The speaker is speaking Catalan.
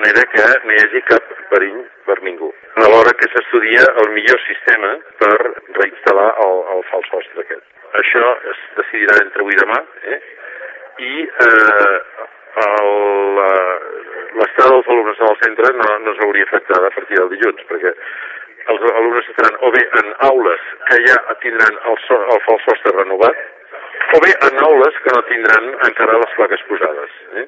manera que no hi hagi cap perill per ningú. Alhora que s'estudia el millor sistema per reinstal·lar el fals sostre aquest. Això es decidirà entre avui i demà, i l'estada dels alumnes en el centre no s'hauria afectada a partir del dilluns, perquè els alumnes estaran o bé en aules que ja tindran el fals sostre renovat, o bé en aules que no tindran encara les plaques posades.